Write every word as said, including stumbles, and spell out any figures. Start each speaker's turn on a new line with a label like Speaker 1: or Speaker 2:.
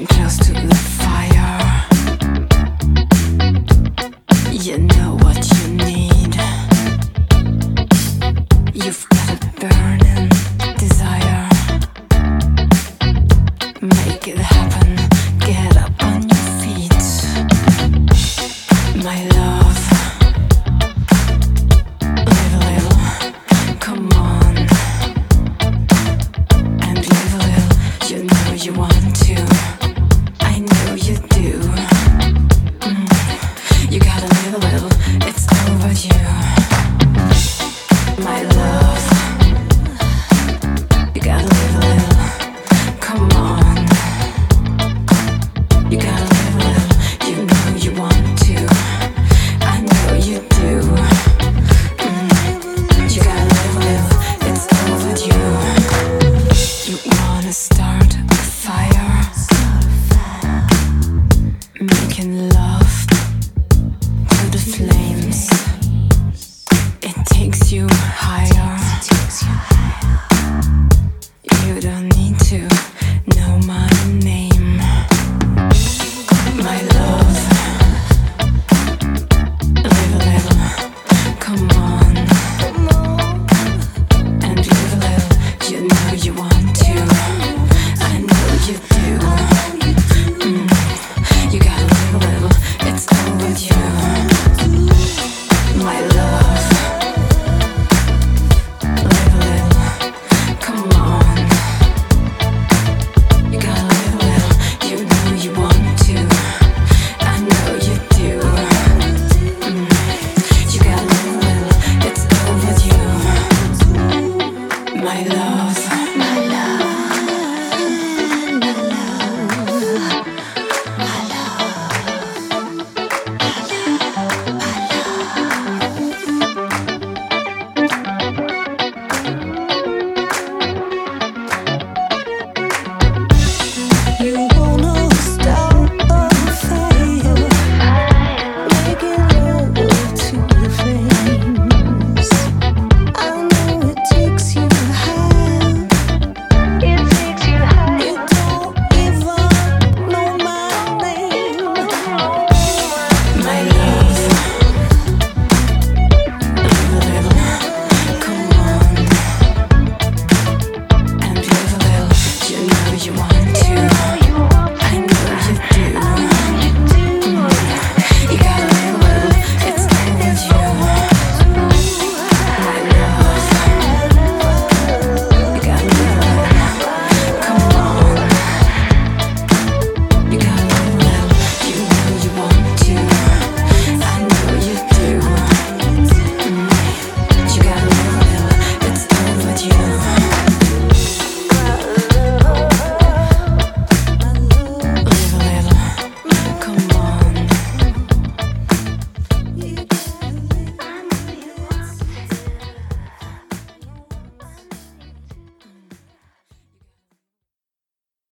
Speaker 1: close to the fire. You know what you need. You've got a burning desire. Make it happen. Get up on your feet, my love. Live a little, come on, and live a little. You know you want to. I know you do. Mm. You gotta live a little. It's overdue, my love. You gotta live a little. Come on. You gotta live a little. You know you want to. I know you do. Mm. You gotta live a little. It's overdue. You wanna start a fire, making love to the flames. It takes you higher. You don't need to know my name, my love. Live a little, come on, and live a little. You know you want to. I know you do. Mm. You gotta live a little. It's overdue, my love. Live a little, come on. You gotta live a little. You know you want to. I know you do. Mm. You gotta live a little. It's overdue, my love. My love. My love. My
Speaker 2: You wanna start a fire, making love to the flames. I know it takes you high. It takes you high. You don't even know my name,
Speaker 1: My love. Live a little, come on, and live a little. You know you want to.